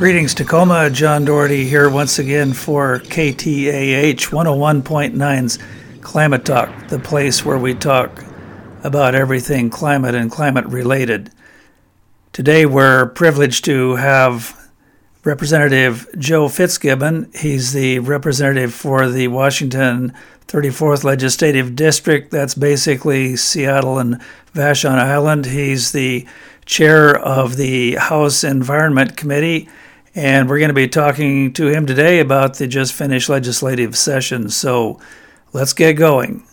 Greetings, Tacoma. John Doherty here once again for KTAH 101.9's Climate Talk, the place where we talk about everything climate and climate related. Today we're privileged to have Representative Joe Fitzgibbon. He's the representative for the Washington 34th Legislative District. That's basically Seattle and Vashon Island. He's the chair of the House Environment Committee, and we're going to be talking to him today about the just finished legislative session. So let's get going.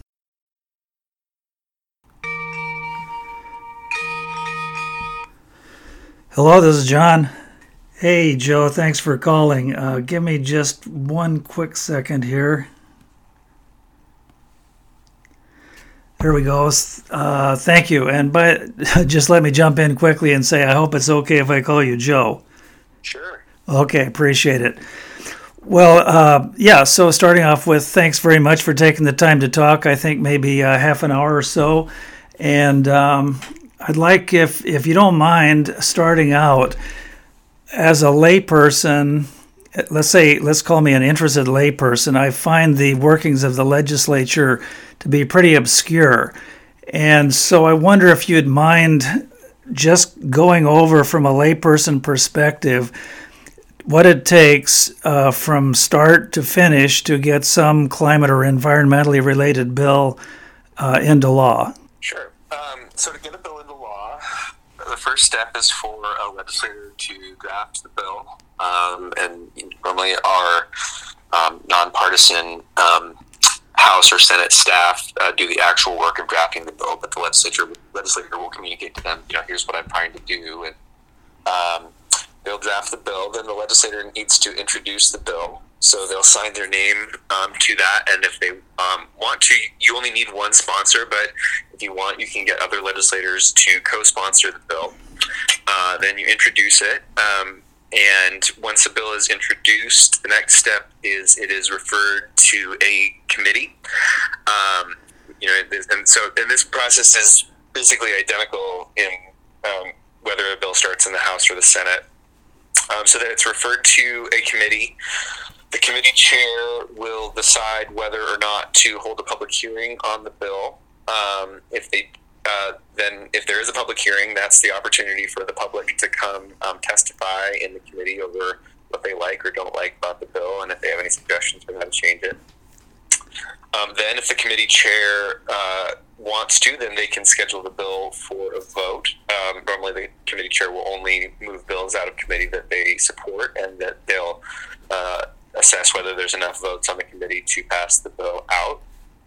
Hello, this is John. Hey, Joe, thanks for calling. Give me just one quick second here. There we go. Thank you. And just let me jump in quickly and say I hope it's okay if I call you Joe. Sure. Okay, appreciate it. Well, so starting off with thanks very much for taking the time to talk. I think maybe half an hour or so. And I'd like, if you don't mind, starting out, as a layperson, let's call me an interested layperson, I find the workings of the legislature to be pretty obscure. And so I wonder if you'd mind just going over from a layperson perspective what it takes from start to finish to get some climate or environmentally related bill into law. Sure. So to get a bill into law, the first step is for a legislator to draft the bill. And normally our nonpartisan House or Senate staff do the actual work of drafting the bill, but the legislator will communicate to them, here's what I'm trying to do, and they'll draft the bill. Then the legislator needs to introduce the bill, so they'll sign their name to that, and if they want to, you only need one sponsor, but if you want, you can get other legislators to co-sponsor the bill. Then you introduce it, and once the bill is introduced, the next step is it is referred to a committee. And this process is basically identical in whether a bill starts in the House or the Senate. So that it's referred to a committee. The committee chair will decide whether or not to hold a public hearing on the bill. If there is a public hearing, that's the opportunity for the public to come testify in the committee over what they like or don't like about the bill, and if they have any suggestions for how to change it. Then if the committee chair wants to, then they can schedule the bill for a vote. Normally the committee chair will only move bills out of committee that they support, and that they'll assess whether there's enough votes on the committee to pass the bill out.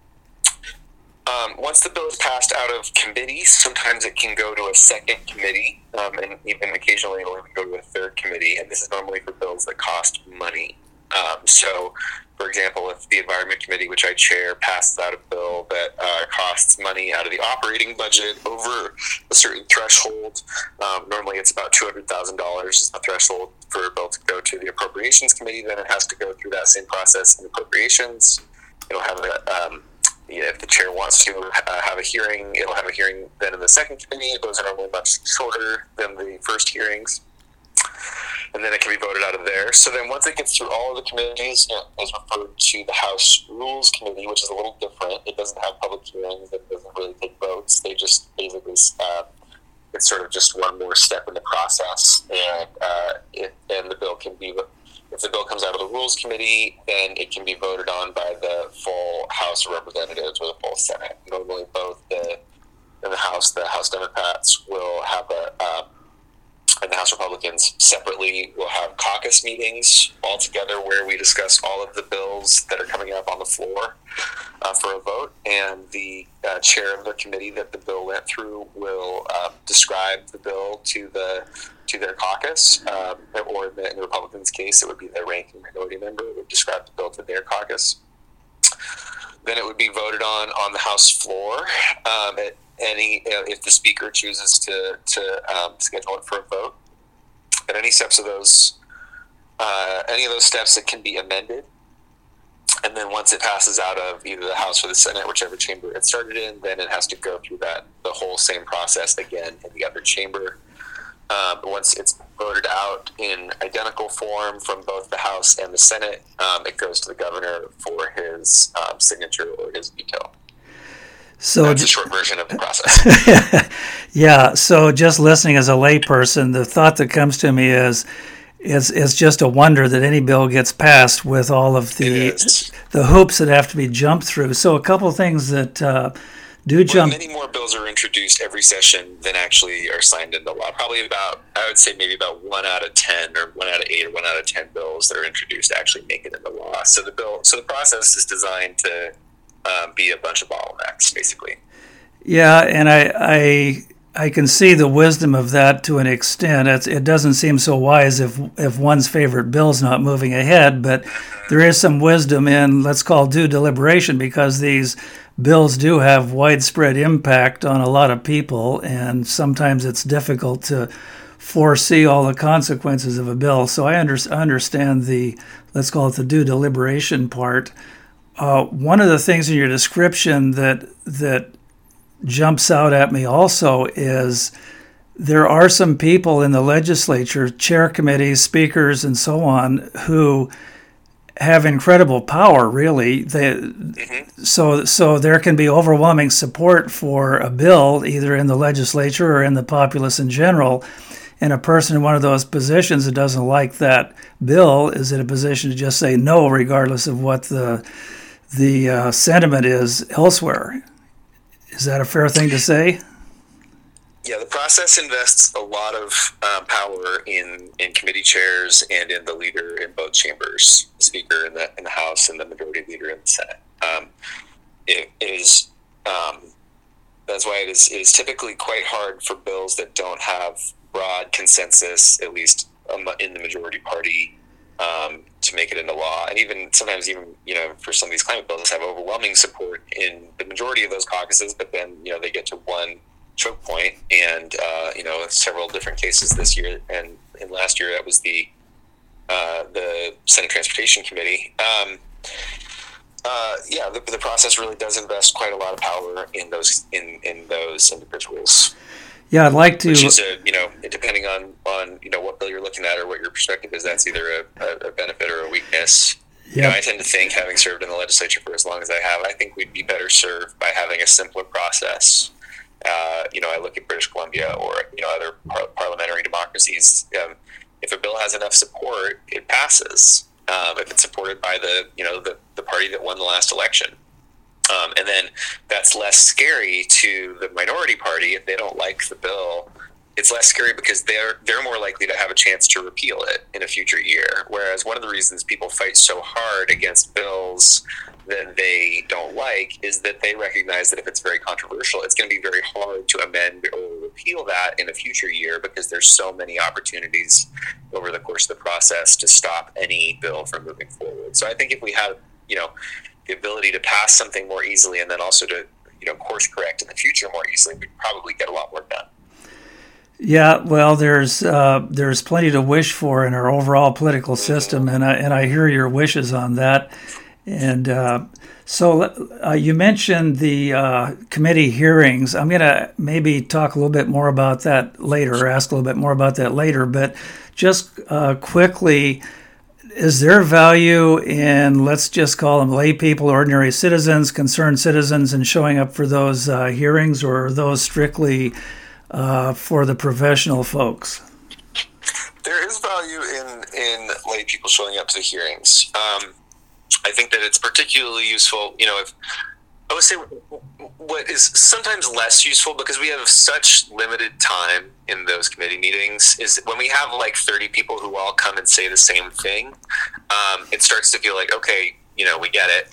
Once the bill is passed out of committee, sometimes it can go to a second committee, and even occasionally it'll even go to a third committee, and this is normally for bills that cost money. So, for example, if the Environment Committee, which I chair, passes out a bill that costs money out of the operating budget over a certain threshold, normally it's about $200,000 is the threshold for a bill to go to the Appropriations Committee, then it has to go through that same process in Appropriations. It'll have if the chair wants to have a hearing, it'll have a hearing then in the second committee. Those are normally much shorter than the first hearings. And then it can be voted out of there. So then once it gets through all of the committees, it is referred to the House Rules Committee, which is a little different. It doesn't have public hearings. It doesn't really take votes. They just basically, it's sort of just one more step in the process. And the bill can be, if the bill comes out of the Rules Committee, then it can be voted on by the full House of Representatives or the full Senate. Normally both in the House Democrats will have and the House Republicans separately will have caucus meetings all together where we discuss all of the bills that are coming up on the floor for a vote, and the chair of the committee that the bill went through will describe the bill to their caucus, or in the Republicans' case, it would be their ranking minority member who would describe the bill to their caucus. Then it would be voted on the House floor. If the speaker chooses to schedule it for a vote, at any steps of any of those steps, it can be amended. And then once it passes out of either the House or the Senate, whichever chamber it started in, then it has to go through the whole same process again in the other chamber. Once it's voted out in identical form from both the House and the Senate, it goes to the governor for his signature or his veto. So that's a short version of the process. Yeah. So just listening as a layperson, the thought that comes to me is just a wonder that any bill gets passed with all of the hoops that have to be jumped through. So a couple of things that jump. Many more bills are introduced every session than actually are signed into law. Probably I would say maybe about 1 out of 10 or 1 out of 8 or 1 out of 10 bills that are introduced actually make it into law. So the process is designed to be a bunch of bottlenecks, basically. Yeah, and I can see the wisdom of that to an extent. It doesn't seem so wise if one's favorite bill's not moving ahead, but there is some wisdom in, let's call due deliberation, because these bills do have widespread impact on a lot of people, and sometimes it's difficult to foresee all the consequences of a bill. So I understand the, let's call it the due deliberation part. One of the things in your description that jumps out at me also is there are some people in the legislature, chair committees, speakers, and so on, who have incredible power, really. So there can be overwhelming support for a bill, either in the legislature or in the populace in general. And a person in one of those positions that doesn't like that bill is in a position to just say no, regardless of what the sentiment is elsewhere. Is that a fair thing to say? Yeah, the process invests a lot of power in committee chairs and in the leader in both chambers, the speaker in the House and the majority leader in the Senate. It is that's why it is typically quite hard for bills that don't have broad consensus, at least in the majority party, to make it into law. And even sometimes for some of these climate bills have overwhelming support in the majority of those caucuses, but then they get to one choke point, and several different cases this year and last year that was the Senate Transportation Committee. The process really does invest quite a lot of power in those individuals. Yeah, I'd like to. Which is depending on what bill you're looking at or what your perspective is, that's either a benefit or a weakness. Yeah. I tend to think, having served in the legislature for as long as I have, I think we'd be better served by having a simpler process. I look at British Columbia or other parliamentary democracies. If a bill has enough support, it passes. If it's supported by the party that won the last election. And then that's less scary to the minority party if they don't like the bill. It's less scary because they're more likely to have a chance to repeal it in a future year. Whereas one of the reasons people fight so hard against bills that they don't like is that they recognize that if it's very controversial, it's going to be very hard to amend or repeal that in a future year because there's so many opportunities over the course of the process to stop any bill from moving forward. So I think if we have, the ability to pass something more easily and then also to, course correct in the future more easily, we'd probably get a lot more done. Yeah, well, there's plenty to wish for in our overall political system, and I hear your wishes on that. And so you mentioned the committee hearings. I'm going to maybe talk a little bit more about that later, or ask a little bit more about that later. But just quickly, is there value in, let's just call them lay people, ordinary citizens, concerned citizens, and showing up for those hearings, or are those strictly for the professional folks? There is value in lay people showing up to hearings. I think that it's particularly useful, if I would say what is sometimes less useful because we have such limited time in those committee meetings is when we have like 30 people who all come and say the same thing, it starts to feel like, okay, we get it.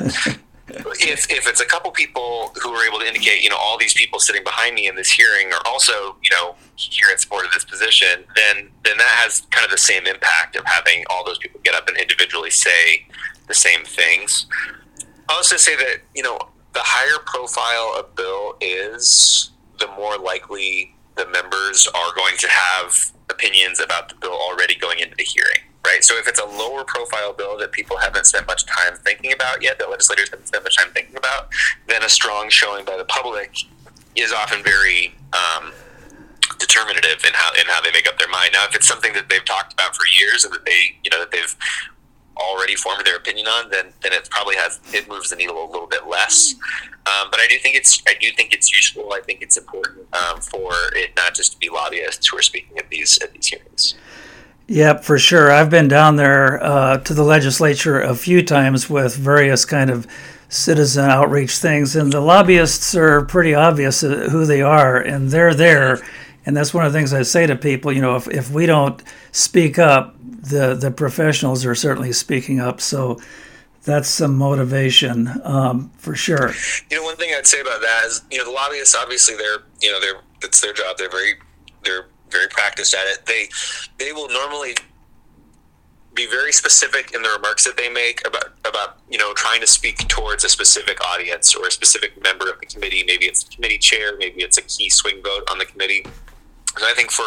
If it's a couple people who are able to indicate, all these people sitting behind me in this hearing are also, here in support of this position, then that has kind of the same impact of having all those people get up and individually say the same things. I'll also say that, the higher profile a bill is, the more likely the members are going to have opinions about the bill already going into the hearing, right? So if it's a lower profile bill that people haven't spent much time thinking about yet, that legislators haven't spent much time thinking about, then a strong showing by the public is often very determinant determinative in how they make up their mind. Now, if it's something that they've talked about for years and that they've already formed their opinion on, then it moves the needle a little bit less. But I do think it's useful. I think it's important for it not just to be lobbyists who are speaking at these hearings. Yep, for sure. I've been down there to the legislature a few times with various kind of citizen outreach things, and the lobbyists are pretty obvious who they are, and they're there. And that's one of the things I say to people, if we don't speak up, the professionals are certainly speaking up. So that's some motivation for sure. One thing I'd say about that is, the lobbyists, obviously that's their job. They're very practiced at it. They will normally be very specific in the remarks that they make about trying to speak towards a specific audience or a specific member of the committee. Maybe it's the committee chair, maybe it's a key swing vote on the committee. And I think for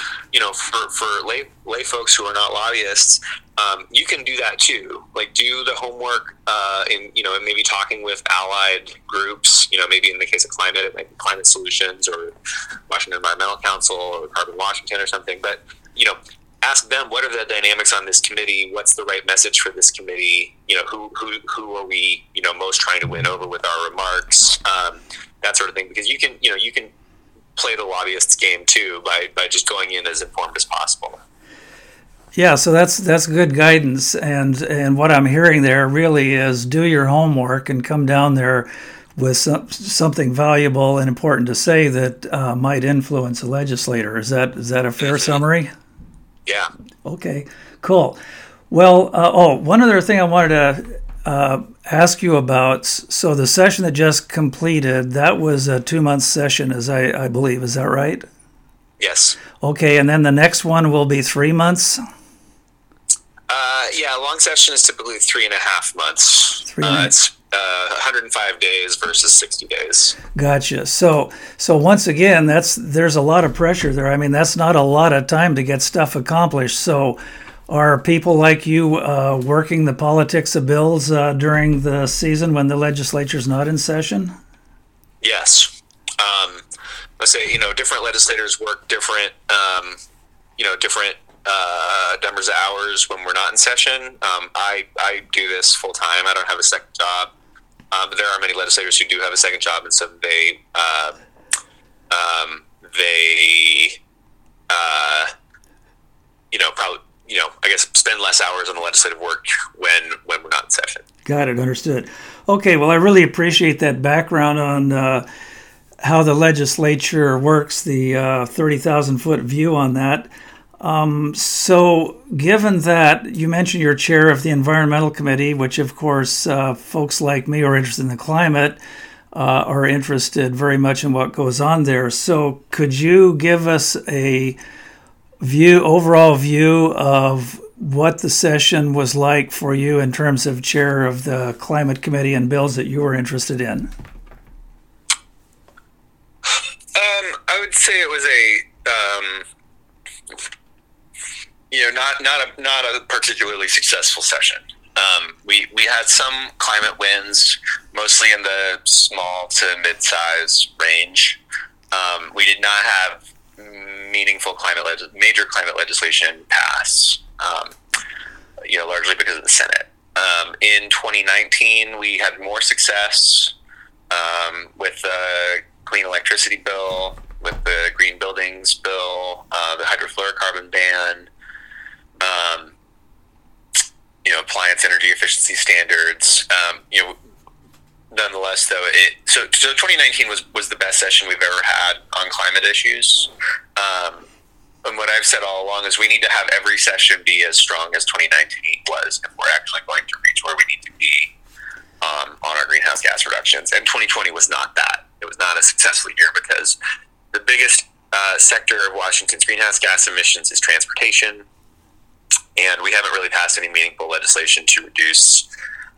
lay folks who are not lobbyists, you can do that too. Like, do the homework in maybe talking with allied groups. Maybe in the case of climate, it might be Climate Solutions or Washington Environmental Council or Carbon Washington or something. But ask them, what are the dynamics on this committee? What's the right message for this committee? Who are we most trying to win over with our remarks? That sort of thing. Because you can play the lobbyists game too by just going in as informed as possible. Yeah, so that's good guidance, and what I'm hearing there really is do your homework and come down there with something valuable and important to say that might influence a legislator. Is that a fair summary? Yeah. Okay, cool. Well, one other thing I wanted to ask you about. So the session that just completed, that was a 2-month session, as I believe. Is that right? Yes. Okay, and then the next one will be 3 months? Yeah, a long session is typically 3.5 months. It's 105 days versus 60 days. Gotcha. So once again, there's a lot of pressure there. I mean, that's not a lot of time to get stuff accomplished. So are people like you working the politics of bills during the season when the legislature's not in session? Yes. Let's say, different legislators work different numbers of hours when we're not in session. I do this full time. I don't have a second job. But there are many legislators who do have a second job, and so they probably, I guess spend less hours on the legislative work when we're not in session. Got it. Understood. Okay. Well, I really appreciate that background on how the legislature works, the 30,000-foot view on that. So given that you mentioned you're chair of the Environmental Committee, which of course folks like me who are interested in the climate are interested very much in what goes on there. So could you give us a overall view of what the session was like for you in terms of chair of the Climate Committee and bills that you were interested in? I would say it was not a particularly successful session. We had some climate wins, mostly in the small to mid-size range. We did not have meaningful major climate legislation pass, largely because of the Senate. In 2019, we had more success with the Clean Electricity Bill, with the Green Buildings Bill, the hydrofluorocarbon ban, appliance energy efficiency standards. Nonetheless, though, so 2019 was the best session we've ever had on climate issues. And what I've said all along is we need to have every session be as strong as 2019 was if we're actually going to reach where we need to be on our greenhouse gas reductions. And 2020 was not that. It was not a successful year because the biggest sector of Washington's greenhouse gas emissions is transportation, and we haven't really passed any meaningful legislation to reduce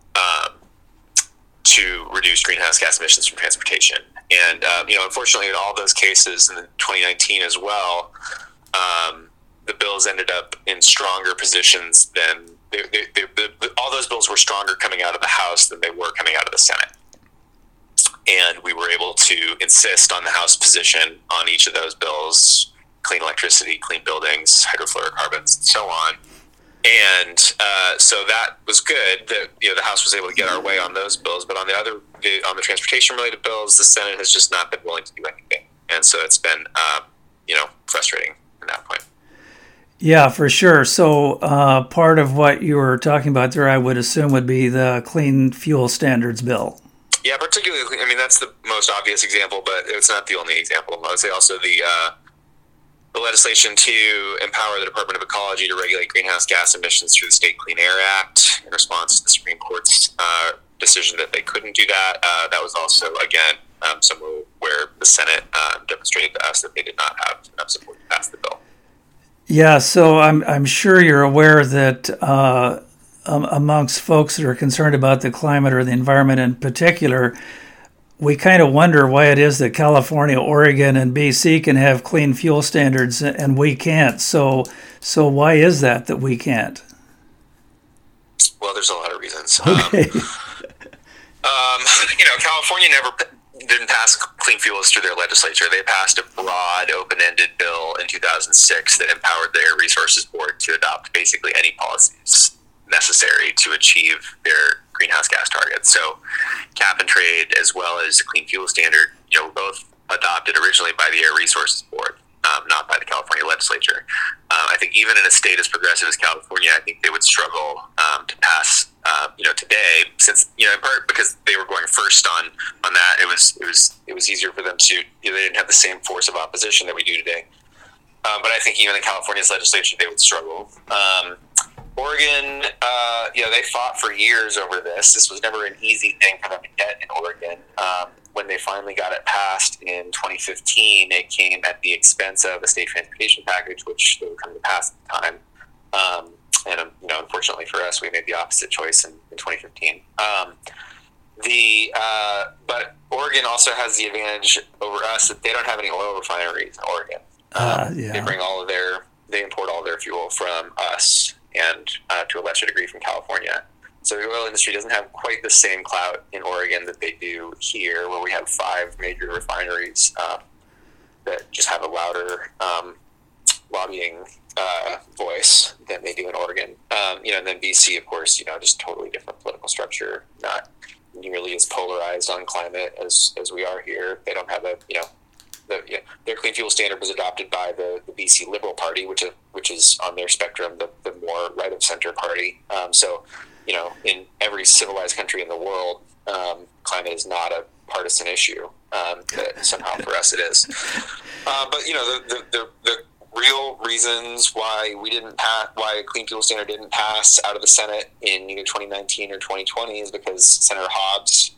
greenhouse gas emissions from transportation. And unfortunately, in all those cases in 2019 as well, the bills ended up in stronger positions than all those bills were stronger coming out of the House than they were coming out of the Senate. And we were able to insist on the House position on each of those bills clean electricity, clean buildings, hydrofluorocarbons, and so on. And so that was good that the House was able to get our way on those bills. But on the transportation related bills, the Senate has just not been willing to do anything, and so it's been frustrating at that point. Yeah, for sure. So part of what you were talking about there, I would assume, would be the Clean Fuel Standards bill. Yeah, particularly. I mean, that's the most obvious example, but it's not the only example. I would say also the legislation to empower the Department of Ecology to regulate greenhouse gas emissions through the State Clean Air Act in response to the Supreme Court's decision that they couldn't do that. That was also, again, somewhere where the Senate demonstrated to us that they did not have enough support to pass the bill. Yeah, so I'm sure you're aware that amongst folks that are concerned about the climate or the environment in particular, we kind of wonder why it is that California, Oregon, and BC can have clean fuel standards and we can't. So why is that we can't? Well, there's a lot of reasons. Okay. California didn't pass clean fuels through their legislature. They passed a broad, open-ended bill in 2006 that empowered the Air Resources Board to adopt basically any policies necessary to achieve their greenhouse gas targets. So cap and trade, as well as the clean fuel standard, were both adopted originally by the Air Resources Board, not by the California legislature. I think even in a state as progressive as California, I think they would struggle to pass today, since in part because they were going first on that. It was easier for them to they didn't have the same force of opposition that we do today. But I think even in California's legislature, they would struggle. Oregon, they fought for years over this. This was never an easy thing for them to get in Oregon. When they finally got it passed in 2015, it came at the expense of a state transportation package, which they were coming to pass at the time. And unfortunately for us, we made the opposite choice in 2015. But Oregon also has the advantage over us that they don't have any oil refineries in Oregon. They import all their fuel from us and to a lesser degree from California. So the oil industry doesn't have quite the same clout in Oregon that they do here, where we have 5 major refineries that just have a louder lobbying voice than they do in Oregon. And then BC, of course, just totally different political structure, not nearly as polarized on climate as we are here. They don't have their clean fuel standard was adopted by the BC Liberal Party, which is on their spectrum the more right of center party. In every civilized country in the world, climate is not a partisan issue. But somehow for us it is. But the real reasons why why a clean fuel standard didn't pass out of the Senate in either 2019 or 2020 is because Senator Hobbs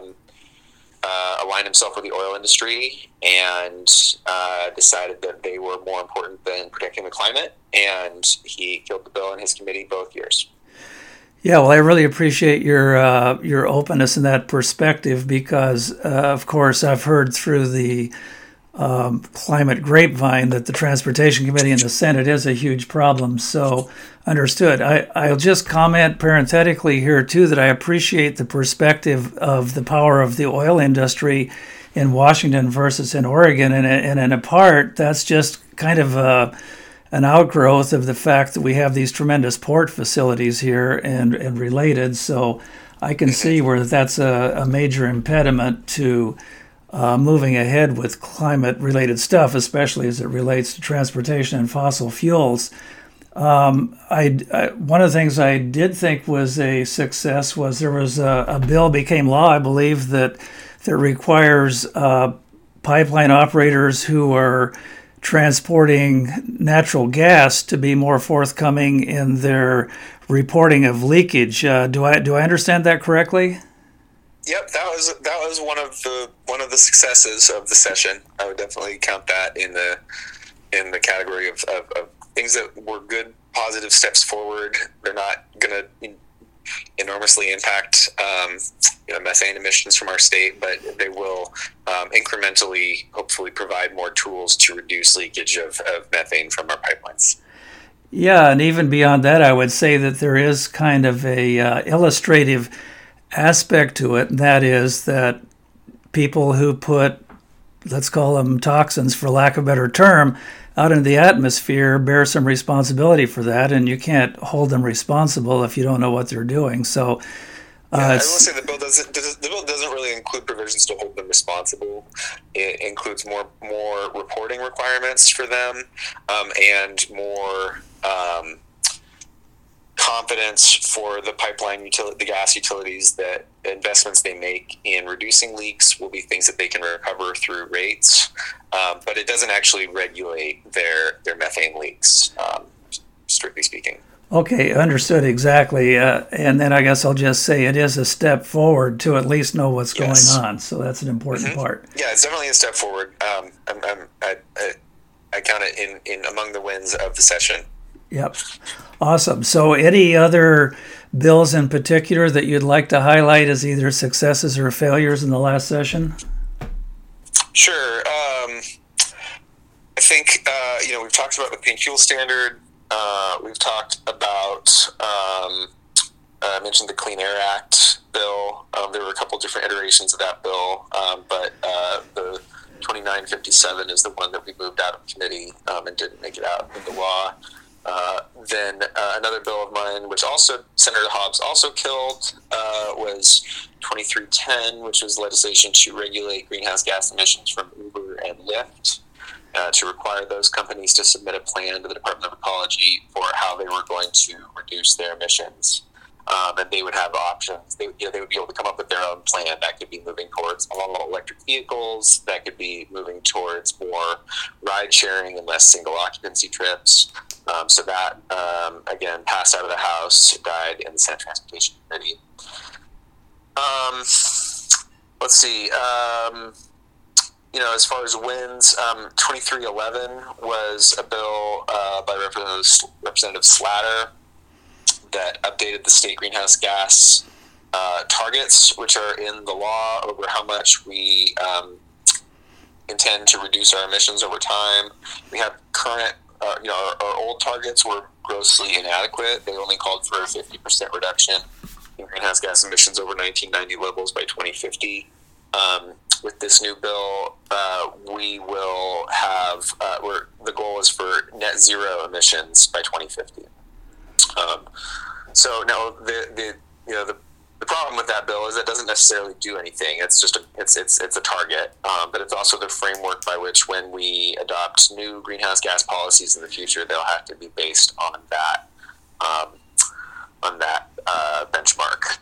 aligned himself with the oil industry and decided that they were more important than protecting the climate, and he killed the bill in his committee both years. Yeah, well, I really appreciate your openness in that perspective because, of course, I've heard through the climate grapevine that the Transportation Committee in the Senate is a huge problem. So, understood. I'll just comment parenthetically here, too, that I appreciate the perspective of the power of the oil industry in Washington versus in Oregon. And in a part, that's just kind of an outgrowth of the fact that we have these tremendous port facilities here and related. So I can see where that's a major impediment to moving ahead with climate-related stuff, especially as it relates to transportation and fossil fuels. One of the things I did think was a success was there was a bill became law, I believe, that requires pipeline operators who are transporting natural gas to be more forthcoming in their reporting of leakage. Do I understand that correctly? Yep, that was one of the successes of the session. I would definitely count that in the category of things that were good, positive steps forward. They're not going to enormously impact methane emissions from our state, but they will incrementally, hopefully, provide more tools to reduce leakage of methane from our pipelines. Yeah, and even beyond that, I would say that there is kind of a illustrative aspect to it, and that is that people who put let's call them toxins for lack of a better term, out into the atmosphere bear some responsibility for that, and you can't hold them responsible if you don't know what they're doing. So I will say the bill doesn't really include provisions to hold them responsible. It includes more reporting requirements for them, and more confidence for the the gas utilities that investments they make in reducing leaks will be things that they can recover through rates. But it doesn't actually regulate their methane leaks, strictly speaking. Okay, understood exactly. And then I guess I'll just say it is a step forward to at least know what's going on. So that's an important part. Yeah, it's definitely a step forward. I count it in among the wins of the session. Yep. Awesome. So any other bills in particular that you'd like to highlight as either successes or failures in the last session? Sure. I think, we've talked about the Clean Fuel Standard. We've talked about, I mentioned the Clean Air Act bill. There were a couple different iterations of that bill, but the 2957 is the one that we moved out of committee and didn't make it out into law. Then another bill of mine, which also Senator Hobbs also killed, was 2310, which was legislation to regulate greenhouse gas emissions from Uber and Lyft, to require those companies to submit a plan to the Department of Ecology for how they were going to reduce their emissions. And they would have options. They would be able to come up with their own plan. That could be moving towards all electric vehicles. That could be moving towards more ride sharing and less single occupancy trips. So that, again, passed out of the House, died in the Senate Transportation Committee. Let's see. As far as wins, 2311 was a bill by Representative Slatter that updated the state greenhouse gas targets, which are in the law, over how much we intend to reduce our emissions over time. We have current, our old targets were grossly inadequate. They only called for a 50% reduction in greenhouse gas emissions over 1990 levels by 2050. With this new bill, we will have, the goal is for net zero emissions by 2050. So now the problem with that bill is it doesn't necessarily do anything. It's just it's a target, but it's also the framework by which, when we adopt new greenhouse gas policies in the future, they'll have to be based on that benchmark.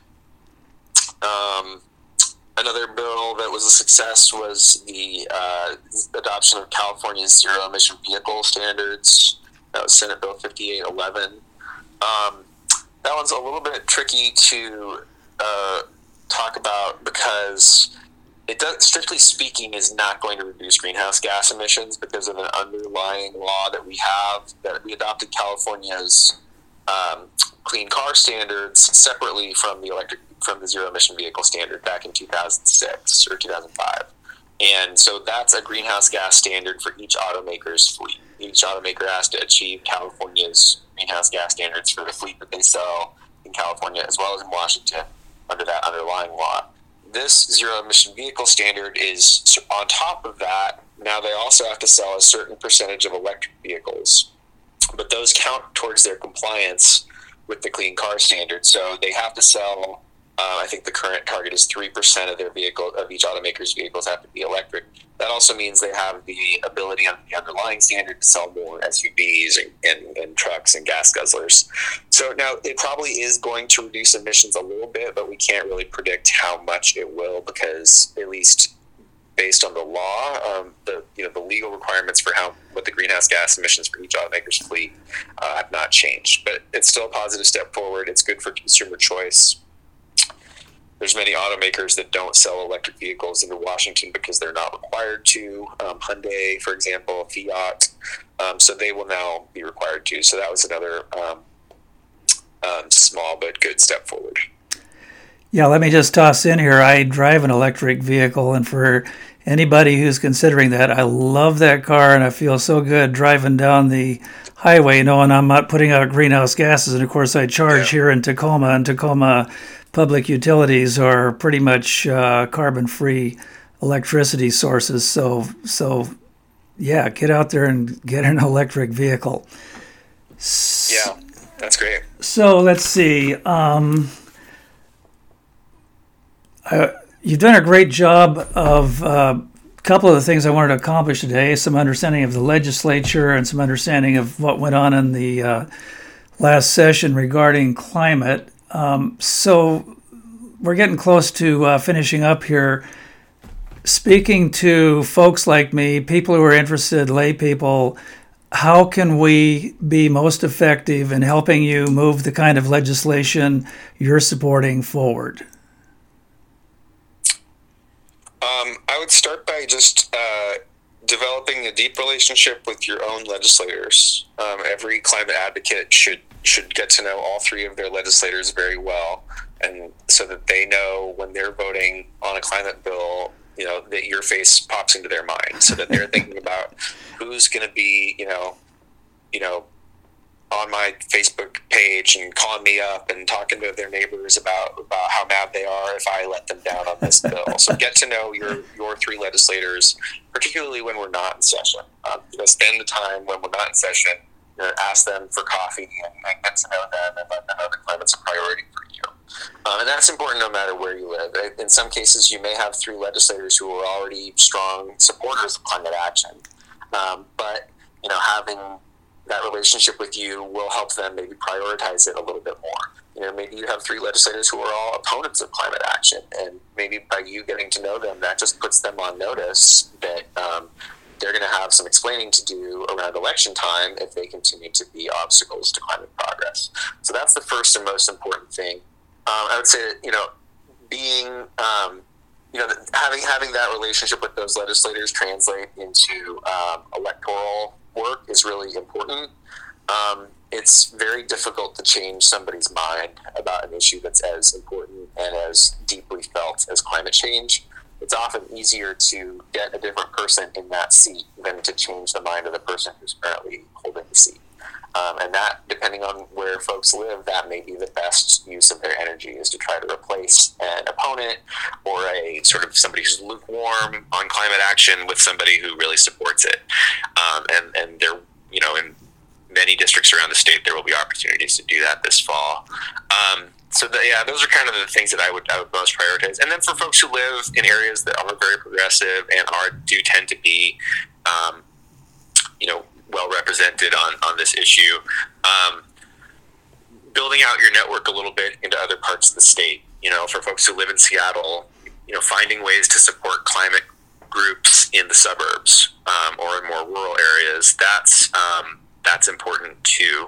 Another bill that was a success was the adoption of California's zero emission vehicle standards. That was Senate Bill 5811. That one's a little bit tricky to talk about because it does, strictly speaking, is not going to reduce greenhouse gas emissions because of an underlying law that we have, that we adopted California's clean car standards separately from the zero emission vehicle standard back in 2006 or 2005. And so that's a greenhouse gas standard for each automaker's fleet. Each automaker has to achieve California's greenhouse gas standards for the fleet that they sell in California as well as in Washington under that underlying law. This zero emission vehicle standard is on top of that. Now they also have to sell a certain percentage of electric vehicles, but those count towards their compliance with the clean car standard. So they have to sell, I think the current target is 3% of their vehicle, of each automaker's vehicles have to be electric. That also means they have the ability under the underlying standard to sell more SUVs and trucks and gas guzzlers. So now it probably is going to reduce emissions a little bit, but we can't really predict how much it will because, at least based on the law, the legal requirements for what the greenhouse gas emissions for each automaker's fleet have not changed. But it's still a positive step forward. It's good for consumer choice. There's many automakers that don't sell electric vehicles into Washington because they're not required to. Hyundai, for example, Fiat. So they will now be required to. So that was another small but good step forward. Yeah, let me just toss in here. I drive an electric vehicle, and for anybody who's considering that, I love that car, and I feel so good driving down the highway knowing I'm not putting out greenhouse gases. And of course, I charge here in Tacoma, and Tacoma public utilities are pretty much carbon-free electricity sources. So yeah, get out there and get an electric vehicle. Yeah, that's great. So let's see. You've done a great job of a couple of the things I wanted to accomplish today, some understanding of the legislature and some understanding of what went on in the last session regarding climate. So we're getting close to finishing up here. Speaking to folks like me, people who are interested, lay people, how can we be most effective in helping you move the kind of legislation you're supporting forward? I would start by just developing a deep relationship with your own legislators. Every climate advocate should get to know all three of their legislators very well, and so that they know when they're voting on a climate bill, that your face pops into their mind, so that they're thinking about who's going to be, on my Facebook page and calling me up and talking to their neighbors about how mad they are if I let them down on this bill. So get to know your three legislators, particularly when we're not in session. Spend the time when we're not in session, ask them for coffee and get to know them and let them know that climate's a priority for you. And that's important no matter where you live. In some cases, you may have three legislators who are already strong supporters of climate action, but having that relationship with you will help them maybe prioritize it a little bit more. Maybe you have three legislators who are all opponents of climate action, and maybe by you getting to know them, that just puts them on notice that they're going to have some explaining to do around election time if they continue to be obstacles to climate progress. So that's the first and most important thing. I would say that, being, having that relationship with those legislators translate into electoral work is really important. It's very difficult to change somebody's mind about an issue that's as important and as deeply felt as climate change. It's often easier to get a different person in that seat than to change the mind of the person who's currently holding the seat. And that, depending on where folks live, that may be the best use of their energy, is to try to replace an opponent or a sort of somebody who's lukewarm on climate action with somebody who really supports it. And there, in many districts around the state, there will be opportunities to do that this fall. Those are kind of the things that I would most prioritize. And then for folks who live in areas that are very progressive and do tend to be, well represented on this issue, building out your network a little bit into other parts of the state. For folks who live in Seattle, finding ways to support climate groups in the suburbs or in more rural areas, that's important too.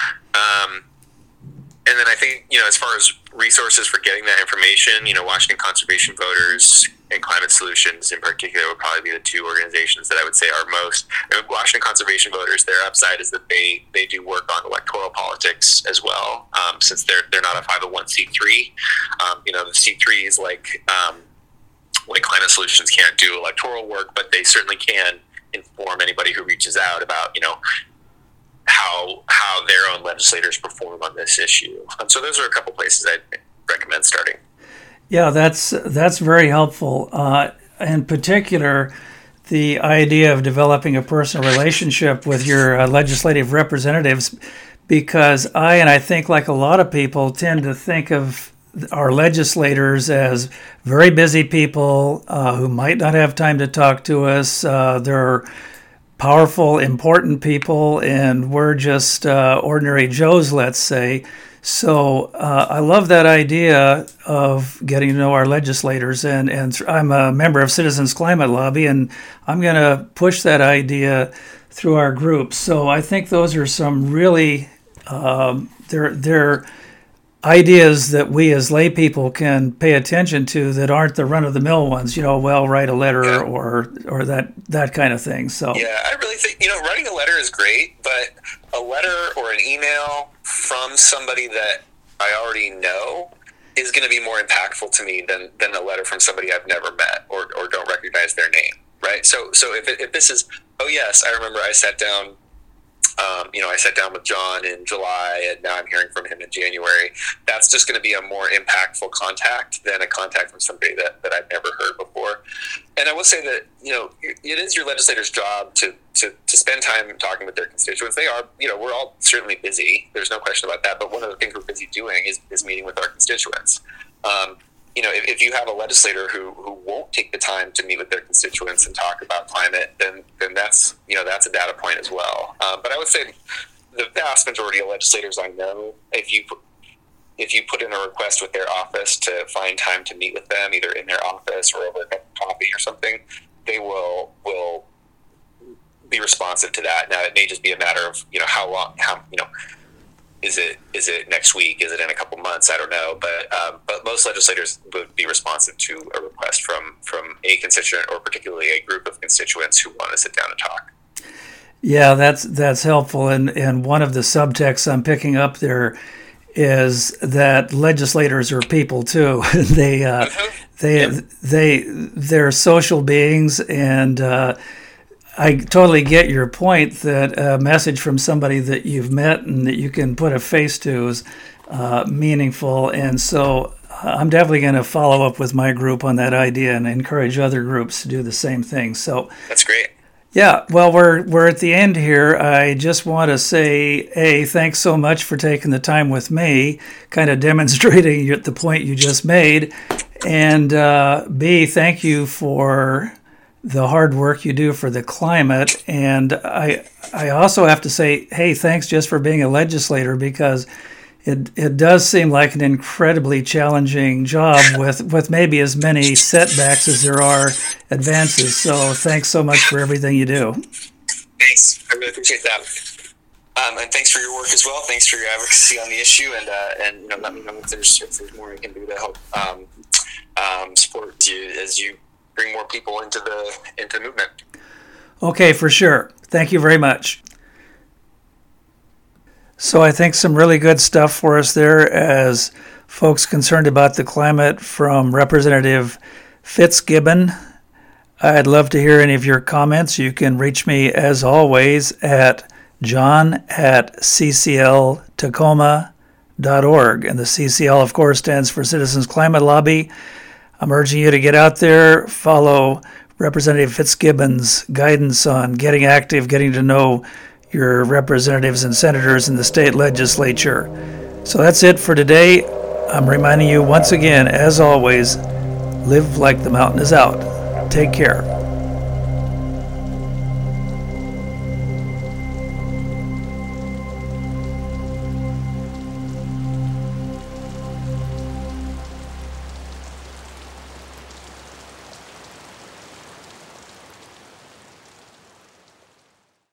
And then I think, as far as resources for getting that information, Washington Conservation Voters and Climate Solutions in particular would probably be the two organizations that I would say are most. Washington Conservation Voters, their upside is that they do work on electoral politics as well, since they're not a 501c3. The C3s like Climate Solutions can't do electoral work, but they certainly can inform anybody who reaches out about, how their own legislators perform on this issue. So those are a couple places I'd recommend starting. Yeah, that's very helpful. In particular, the idea of developing a personal relationship with your legislative representatives, because I think like a lot of people tend to think of our legislators as very busy people who might not have time to talk to us. They're powerful, important people, and we're just ordinary Joes, let's say. So I love that idea of getting to know our legislators, and I'm a member of Citizens Climate Lobby, and I'm going to push that idea through our group. So I think those are some really they're ideas that we as lay people can pay attention to that aren't the run-of-the-mill ones, write a letter or that kind of thing. So yeah, I really think, writing a letter is great, but a letter or an email from somebody that I already know is going to be more impactful to me than a letter from somebody I've never met or don't recognize their name, right? So if this is, oh yes, I remember I sat down with John in July, and now I'm hearing from him in January. That's just going to be a more impactful contact than a contact from somebody that I've never heard before. And I will say that, it is your legislator's job to spend time talking with their constituents. They are, we're all certainly busy. There's no question about that. But one of the things we're busy doing is meeting with our constituents. If you have a legislator who won't take the time to meet with their constituents and talk about climate, then that's a data point as well. But I would say the vast majority of legislators I know, if you put in a request with their office to find time to meet with them, either in their office or over a cup of coffee or something, they will be responsive to that. Now, it may just be a matter of, how long, is it next week? Is it in a couple months? I don't know. But most legislators would be responsive to a request from a constituent, or particularly a group of constituents who want to sit down and talk. Yeah, that's helpful. And one of the subtexts I'm picking up there is that legislators are people too. They're social beings, and I totally get your point that a message from somebody that you've met and that you can put a face to is meaningful. And so I'm definitely going to follow up with my group on that idea and encourage other groups to do the same thing. So that's great. Yeah, well, we're at the end here. I just want to say, A, thanks so much for taking the time with me, kind of demonstrating the point you just made. And B, thank you for the hard work you do for the climate. And I also have to say, hey, thanks just for being a legislator, because it does seem like an incredibly challenging job with maybe as many setbacks as there are advances. So thanks so much for everything you do. Thanks. I really appreciate that. And thanks for your work as well. Thanks for your advocacy on the issue. And let me know if there's more I can do to help support you as you bring more people into the movement. Okay, for sure. Thank you very much. So I think some really good stuff for us there as folks concerned about the climate from Representative Fitzgibbon. I'd love to hear any of your comments. You can reach me, as always, at john@ccltacoma.org. And the CCL, of course, stands for Citizens Climate Lobby. I'm urging you to get out there, follow Representative Fitzgibbon's guidance on getting active, getting to know your representatives and senators in the state legislature. So that's it for today. I'm reminding you once again, as always, live like the mountain is out. Take care.